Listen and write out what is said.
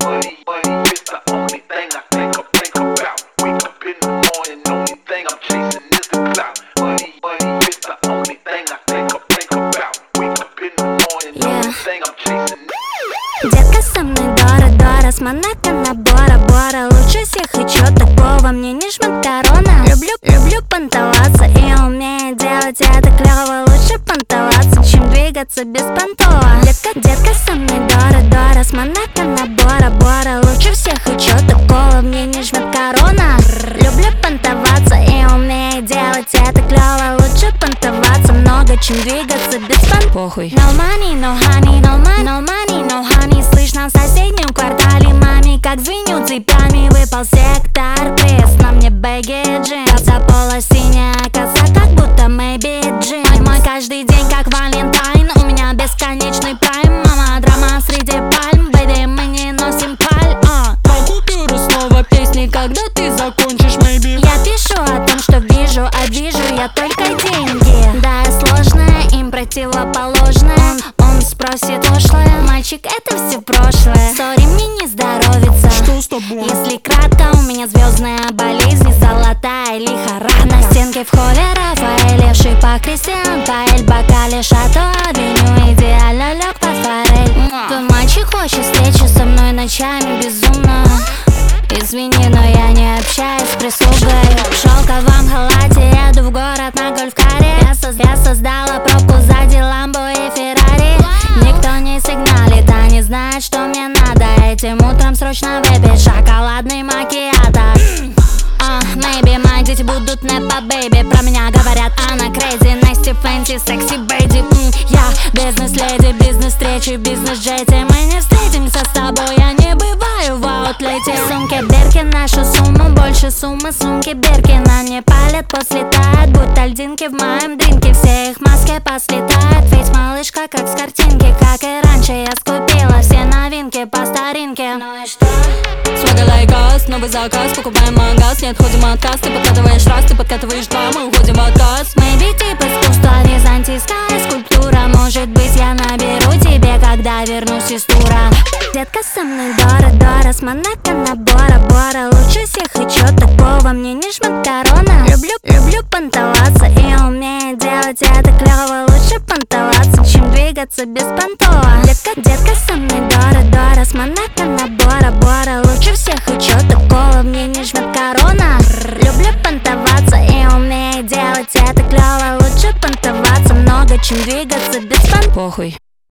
Money is the only thing I think about. Wake up in the morning, only thing I'm chasing is the clout. Money is the only thing I think about. Wake up in the morning, only thing I'm chasing. Детка со мной Дора-Дора, с Монако на Бора-Бора. Лучше всех и чё такого, мне не жмет корона. Люблю понтоваться и умею делать это клёво. Лучше понтоваться, чем двигаться беспонтово. Детка со мной Дора-Дора, с Монако на Бора-Бора. Лучше всех и чё такого, мне не жмет корона. Люблю понтоваться и умею делать это клёво. Лучше понтоваться много, чем двигаться беспонтово. Похуй. No money, no honey, no money, no honey. Слышно в соседнем квартале маме, как звенют цепями. Выпал сектор, приз, на мне бэги джинс. За пола синяя коса, как будто maybe джинс. Мой каждый день как Валентайн, у меня бесконечный прайм. Мама, драма среди пальм, бэйби, мы не носим паль. Про купюры снова песни, когда ты закончишь, maybe. Я пишу о том, что вижу, а вижу я только деньги. Да, сложное, им противоположное. Он спросит ушлое, мальчик, это все прошлое. Сори, мне не здоровится. Что с тобой? Если кратко, у меня звездная болезнь, золотая лихорадка. На стенке в холле Рафаэль, шипа Кристиан Паэль, бокале Шато, авеню, идеально лег под форель. Твой мальчик хочет встречи со мной ночами безумно. Извини, но я не общаюсь с прислугой. В шелковом халате еду в город на гольф-каре. Я создала пробку сзади Ламбо и Феррари. Никто не сигналит, а не знает, что мне надо. Этим утром срочно выпить шоколадный макиато. Maybe мои дети будут непа, бэйби. Про меня говорят, она crazy, nasty, fancy, sexy, бэйди. Я бизнес-леди, бизнес-встречи, бизнес-джети. Мы не встретимся с тобой, я не бываю в аутлете. Сумки Биркин, нашу сумму, больше суммы сумки Биркина. Не палят, послетают, будто льдинки в моем дринке. Все их маски послетают, ведь малышка как с картинки. Как и раньше, я скупила все новинки по старинке. Ну и что? Свага лайкас, новый заказ, покупаем магаз. Не отходим от касс, ты подкатываешь раз, ты подкатываешь два, мы уходим в отказ. Maybe тип искусства, византийская скульптура. Может быть, я наберу тебе, когда вернусь из тура. Детка со мной Дора-Дора, с Монако на Бора-Бора. Лучше всех и чё такого, мне не жмет корона. Люблю понтоваться и умею делать это клёво. Лучше понтоваться, чем двигаться беспонтово. Детка со мной Дора-Дора, с Монако на Бора-Бора. Лучше всех и чё такого, мне не жмет корона. Люблю понтоваться и умею делать это клёво. Лучше понтоваться много, чем двигаться беспонтово. Похуй.